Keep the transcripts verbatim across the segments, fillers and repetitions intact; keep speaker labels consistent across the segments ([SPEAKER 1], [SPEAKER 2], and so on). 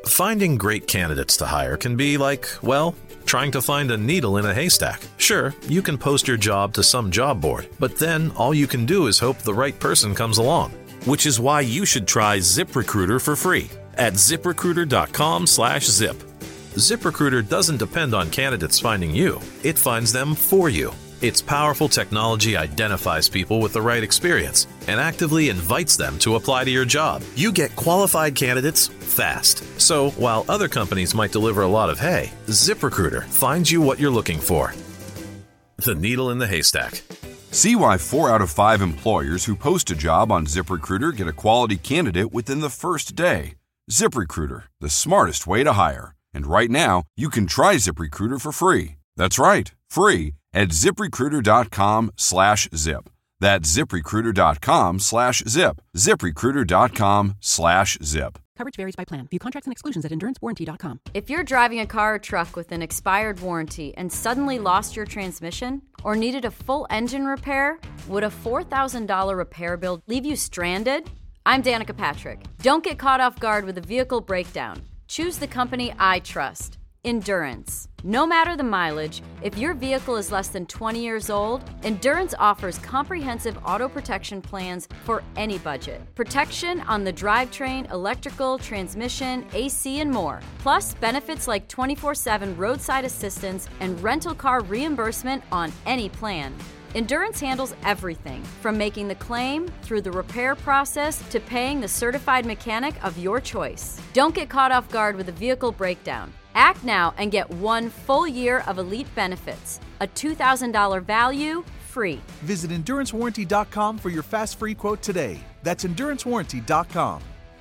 [SPEAKER 1] Finding great candidates to hire can be like, well, trying to find a needle in a haystack. Sure, you can post your job to some job board, but then all you can do is hope the right person comes along. Which is why you should try ZipRecruiter for free at ZipRecruiter.com slash zip. ZipRecruiter doesn't depend on candidates finding you. It finds them for you. Its powerful technology identifies people with the right experience and actively invites them to apply to your job. You get qualified candidates fast. So while other companies might deliver a lot of hay, ZipRecruiter finds you what you're looking for. The needle in the haystack.
[SPEAKER 2] See why four out of five employers who post a job on ZipRecruiter get a quality candidate within the first day. ZipRecruiter, the smartest way to hire. And right now, you can try ZipRecruiter for free. That's right, free at ZipRecruiter.com slash zip. That's ZipRecruiter.com slash zip. ZipRecruiter.com slash zip.
[SPEAKER 3] Coverage varies by plan. View contracts and exclusions at endurance warranty dot com.
[SPEAKER 4] If you're driving a car or truck with an expired warranty and suddenly lost your transmission or needed a full engine repair, would a four thousand dollars repair bill leave you stranded? I'm Danica Patrick. Don't get caught off guard with a vehicle breakdown. Choose the company I trust, Endurance. No matter the mileage, if your vehicle is less than twenty years old, Endurance offers comprehensive auto protection plans for any budget. Protection on the drivetrain, electrical, transmission, A C, and more. Plus, benefits like twenty-four seven roadside assistance and rental car reimbursement on any plan. Endurance handles everything, from making the claim through the repair process to paying the certified mechanic of your choice. Don't get caught off guard with a vehicle breakdown. Act now and get one full year of elite benefits. A two thousand dollars value, free.
[SPEAKER 5] Visit endurance warranty dot com for your fast free quote today. That's endurance warranty dot com.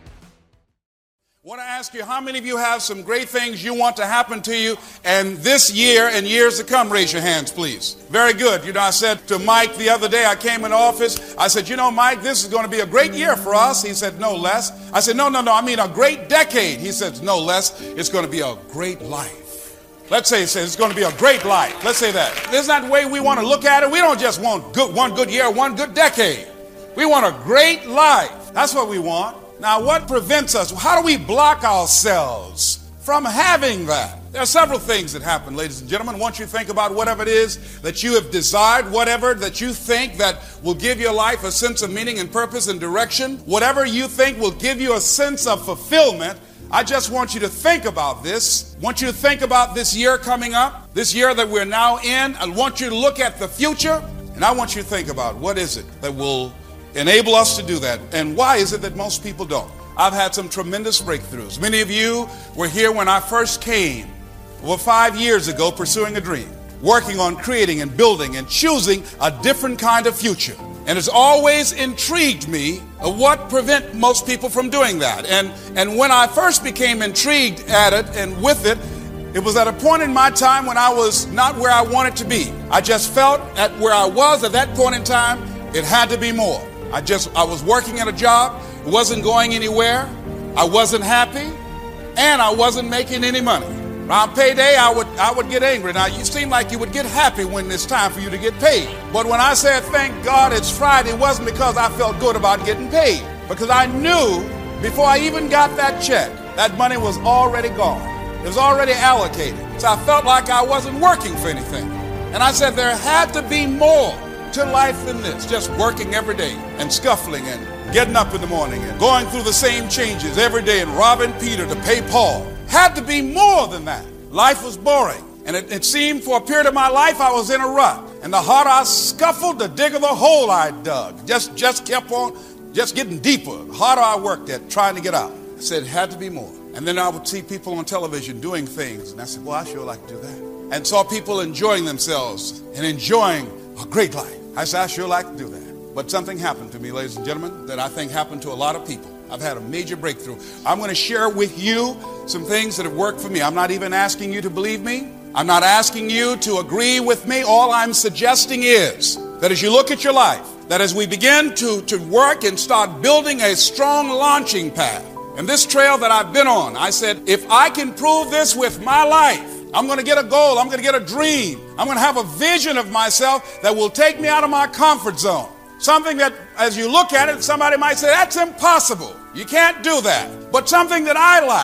[SPEAKER 6] I want to ask you, how many of you have some great things you want to happen to you and this year and years to come? Raise your hands, please. Very good. You know, I said to Mike the other day, I came in office, I said, you know, Mike, this is going to be a great year for us. He said, no less. I said, no, no, no, I mean a great decade. He said, no less. It's going to be a great life. Let's say it says it's going to be a great life. Let's say that. Isn't that the way we want to look at it? We don't just want good, one good year, one good decade. We want a great life. That's what we want. Now, what prevents us? How do we block ourselves from having that? There are several things that happen, ladies and gentlemen. Once you think about whatever it is that you have desired, whatever that you think that will give your life a sense of meaning and purpose and direction, whatever you think will give you a sense of fulfillment, I just want you to think about this. I want you to think about this year coming up, this year that we're now in. I want you to look at the future, and I want you to think about what is it that will enable us to do that, and why is it that most people don't? I've had some tremendous breakthroughs. Many of you were here when I first came, over five years ago, pursuing a dream, working on creating and building and choosing a different kind of future. And it's always intrigued me of what prevent most people from doing that. And, and when I first became intrigued at it and with it, it was at a point in my time when I was not where I wanted to be. I just felt at where I was at that point in time, it had to be more. I just, I was working at a job, wasn't going anywhere, I wasn't happy, and I wasn't making any money. Around payday, I would, I would get angry. Now, you seem like you would get happy when it's time for you to get paid. But when I said, thank God it's Friday, it wasn't because I felt good about getting paid. Because I knew before I even got that check, that money was already gone. It was already allocated. So I felt like I wasn't working for anything. And I said, there had to be more to life than this, just working every day and scuffling and getting up in the morning and going through the same changes every day and robbing Peter to pay Paul. Had to be more than that. Life was boring, and it, it seemed for a period of my life I was in a rut, and the harder I scuffled, the digger the hole I dug. Just just kept on just getting deeper. The harder I worked at trying to get out. I said it had to be more. And then I would see people on television doing things, and I said, well, I sure like to do that. And saw people enjoying themselves and enjoying a great life. I said, I sure like to do that. But something happened to me, ladies and gentlemen, that I think happened to a lot of people. I've had a major breakthrough. I'm going to share with you some things that have worked for me. I'm not even asking you to believe me. I'm not asking you to agree with me. All I'm suggesting is that as you look at your life, that as we begin to, to work and start building a strong launching pad, and this trail that I've been on, I said, if I can prove this with my life, I'm going to get a goal. I'm going to get a dream. I'm going to have a vision of myself that will take me out of my comfort zone. Something that, as you look at it, somebody might say, that's impossible. You can't do that. But something that I like.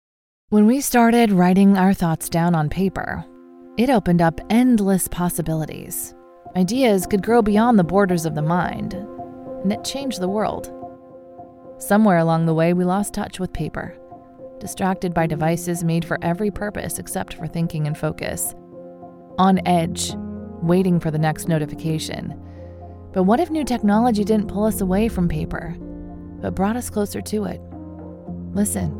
[SPEAKER 7] When we started writing our thoughts down on paper, it opened up endless possibilities. Ideas could grow beyond the borders of the mind, and it changed the world. Somewhere along the way, we lost touch with paper, distracted by devices made for every purpose except for thinking and focus. On edge, waiting for the next notification. But what if new technology didn't pull us away from paper, but brought us closer to it? Listen.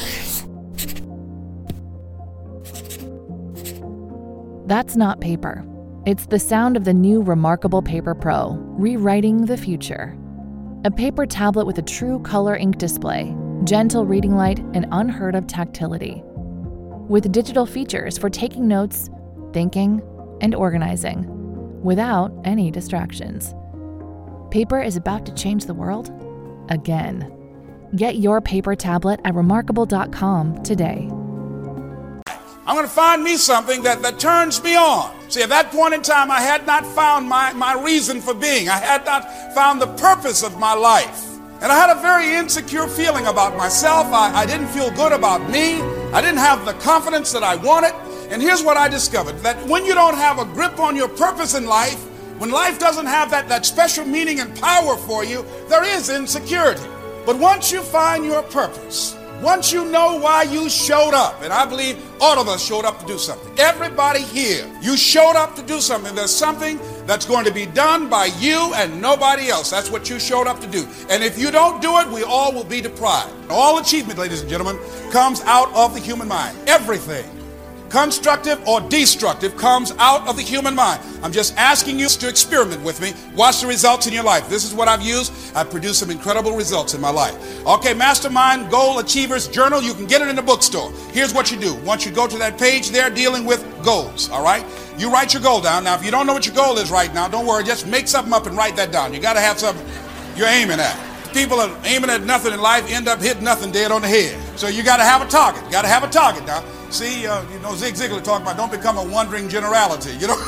[SPEAKER 7] That's not paper. It's the sound of the new Remarkable Paper Pro, rewriting the future. A paper tablet with a true color ink display, gentle reading light, and unheard of tactility. With digital features for taking notes, thinking, and organizing, without any distractions. Paper is about to change the world again. Get your paper tablet at remarkable dot com today.
[SPEAKER 6] I'm going to find me something that, that turns me on. See, at that point in time, I had not found my, my reason for being. I had not found the purpose of my life. And I had a very insecure feeling about myself. I, I didn't feel good about me. I didn't have the confidence that I wanted. And here's what I discovered, that when you don't have a grip on your purpose in life, when life doesn't have that, that special meaning and power for you, there is insecurity. But once you find your purpose, once you know why you showed up, and I believe all of us showed up to do something. Everybody here, you showed up to do something. There's something that's going to be done by you and nobody else. That's what you showed up to do. And if you don't do it, we all will be deprived. All achievement, ladies and gentlemen, comes out of the human mind. Everything, constructive or destructive, comes out of the human mind. I'm just asking you to experiment with me. Watch the results in your life. This is what I've used. I've produced some incredible results in my life. Okay, Mastermind Goal Achievers Journal. You can get it in the bookstore. Here's what you do. Once you go to that page there dealing with goals, all right? You write your goal down. Now, if you don't know what your goal is right now, don't worry. Just make something up and write that down. You got to have something you're aiming at. People are aiming at nothing in life, end up hitting nothing dead on the head. So you got to have a target. Got to have a target now. See, uh, you know, Zig Ziglar talking about don't become a wandering generality, you know.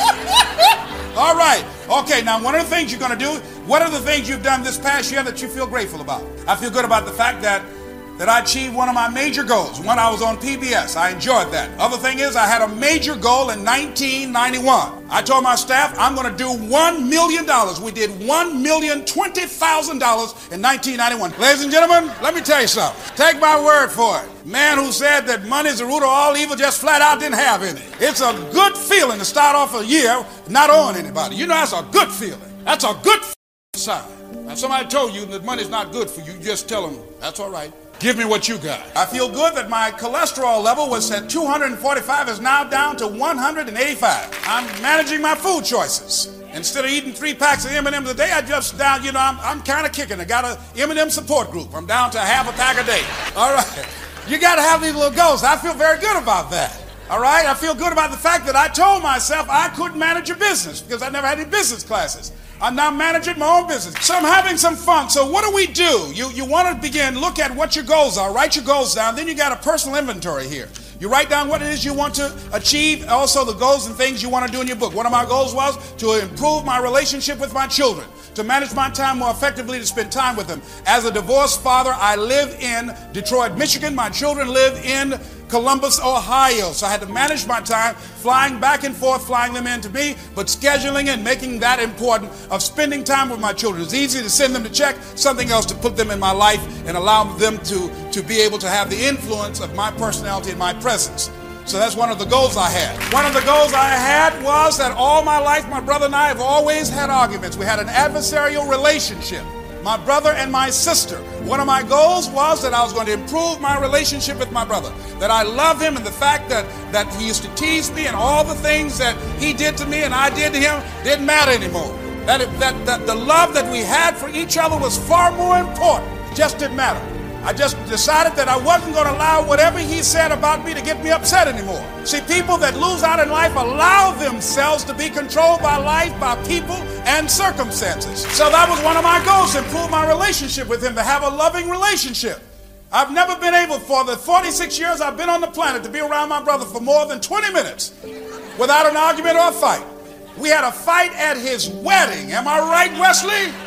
[SPEAKER 6] All right. Okay, now one of the things you're going to do, what are the things you've done this past year that you feel grateful about? I feel good about the fact that that I achieved one of my major goals. One, I was on P B S. I enjoyed that. Other thing is, I had a major goal in nineteen ninety-one. I told my staff, I'm going to do one million dollars. We did one million twenty thousand dollars in nineteen ninety-one. Ladies and gentlemen, let me tell you something. Take my word for it. Man who said that money is the root of all evil just flat out didn't have any. It's a good feeling to start off a year not owing anybody. You know, that's a good feeling. That's a good sign. Now, somebody told you that money's not good for you. You just tell them, that's all right. Give me what you got. I feel good that my cholesterol level was at two hundred forty-five, is now down to one hundred eighty-five. I'm managing my food choices. Instead of eating three packs of M and M's a day, I just down, you know, I'm, I'm kind of kicking. I got a M and M support group. I'm down to half a pack a day. All right. You got to have these little goals. I feel very good about that. All right. I feel good about the fact that I told myself I couldn't manage a business because I never had any business classes. I'm now managing my own business. So I'm having some fun. So what do we do? You, you want to begin, look at what your goals are. Write your goals down. Then you got a personal inventory here. You write down what it is you want to achieve, also the goals and things you want to do in your book. One of my goals was to improve my relationship with my children, to manage my time more effectively, to spend time with them. As a divorced father, I live in Detroit, Michigan. My children live in Columbus, Ohio. So I had to manage my time, flying back and forth, flying them in to me, but scheduling and making that important of spending time with my children. It's easy to send them to check, something else to put them in my life and allow them to, to be able to have the influence of my personality and my presence. So that's one of the goals I had. One of the goals I had was that all my life, my brother and I have always had arguments. We had an adversarial relationship. My brother and my sister. One of my goals was that I was going to improve my relationship with my brother. That I love him, and the fact that, that he used to tease me and all the things that he did to me and I did to him didn't matter anymore. That, it, that, that the love that we had for each other was far more important. It just didn't matter. I just decided that I wasn't going to allow whatever he said about me to get me upset anymore. See, people that lose out in life allow themselves to be controlled by life, by people, and circumstances. So that was one of my goals, to improve my relationship with him, to have a loving relationship. I've never been able, for the forty-six years I've been on the planet, to be around my brother for more than twenty minutes without an argument or a fight. We had a fight at his wedding. Am I right, Wesley?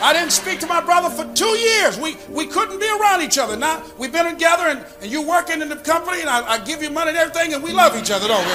[SPEAKER 6] I didn't speak to my brother for two years. We we couldn't be around each other. Now we've been together, and, and you working in the company, and I, I give you money and everything, and we love each other, don't we?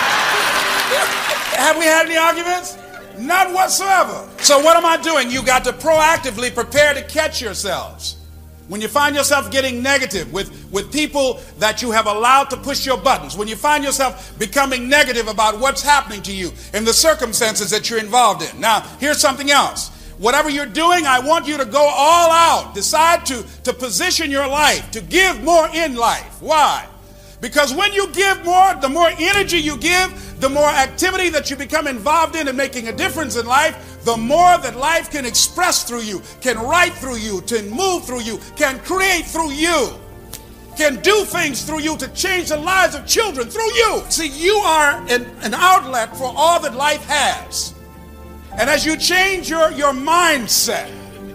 [SPEAKER 6] Have we had any arguments? Not whatsoever. So what am I doing? You got to proactively prepare to catch yourselves. When you find yourself getting negative with, with people that you have allowed to push your buttons, when you find yourself becoming negative about what's happening to you and the circumstances that you're involved in. Now, here's something else. Whatever you're doing, I want you to go all out. Decide to, to position your life, to give more in life. Why? Because when you give more, the more energy you give, the more activity that you become involved in and making a difference in life, the more that life can express through you, can write through you, can move through you, can create through you, can do things through you to change the lives of children through you. See, you are an, an outlet for all that life has. And as you change your, your mindset,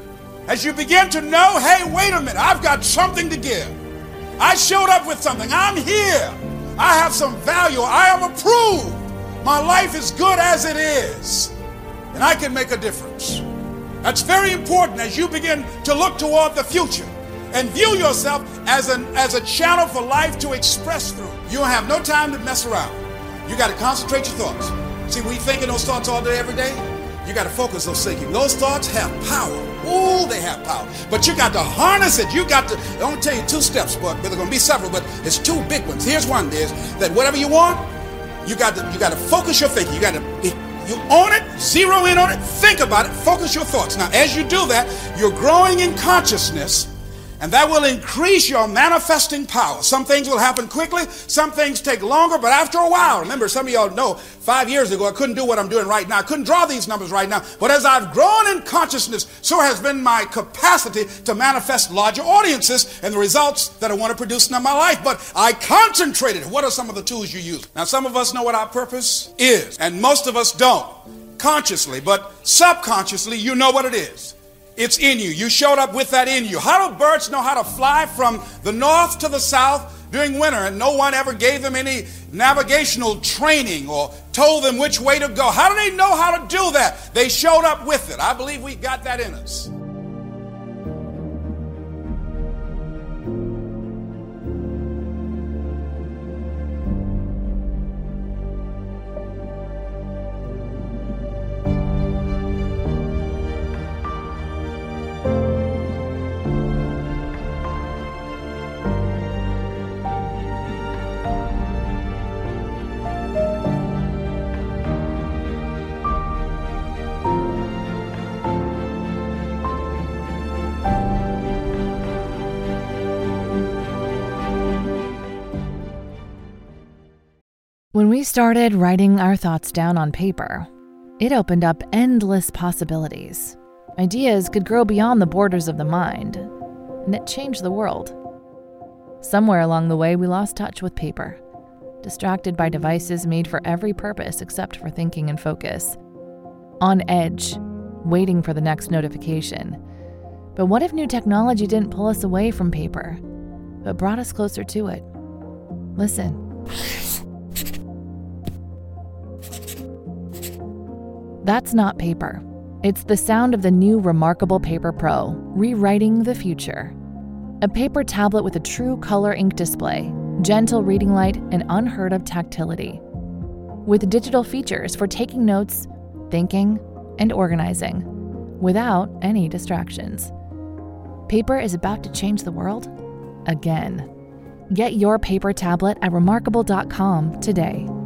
[SPEAKER 6] as you begin to know, hey, wait a minute, I've got something to give. I showed up with something. I'm here. I have some value. I am approved. My life is good as it is. And I can make a difference. That's very important as you begin to look toward the future and view yourself as, an, as a channel for life to express through. You don't have no time to mess around. You got to concentrate your thoughts. See, we thinking those thoughts all day, every day. You got to focus those thinking. Those thoughts have power. Ooh, they have power. But you got to harness it. You got to, I want to tell you two steps, but there are going to be several, but it's two big ones. Here's one, is that whatever you want, you got to, you got to focus your thinking. You got to, you own it, zero in on it, think about it, focus your thoughts. Now, as you do that, you're growing in consciousness, and that will increase your manifesting power. Some things will happen quickly, some things take longer, but after a while, remember, some of y'all know, five years ago, I couldn't do what I'm doing right now. I couldn't draw these numbers right now. But as I've grown in consciousness, so has been my capacity to manifest larger audiences and the results that I want to produce in my life. But I concentrated. What are some of the tools you use? Now, some of us know what our purpose is, and most of us don't consciously, but subconsciously, you know what it is. It's in you. You showed up with that in you. How do birds know how to fly from the north to the south during winter, and no one ever gave them any navigational training or told them which way to go? How do they know how to do that? They showed up with it. I believe we got that in us.
[SPEAKER 7] When we started writing our thoughts down on paper, it opened up endless possibilities. Ideas could grow beyond the borders of the mind, and it changed the world. Somewhere along the way, we lost touch with paper, distracted by devices made for every purpose except for thinking and focus. On edge, waiting for the next notification. But what if new technology didn't pull us away from paper, but brought us closer to it? Listen. That's not paper. It's the sound of the new Remarkable Paper Pro, rewriting the future. A paper tablet with a true color ink display, gentle reading light, and unheard of tactility. With digital features for taking notes, thinking, and organizing, without any distractions. Paper is about to change the world again. Get your paper tablet at remarkable dot com today.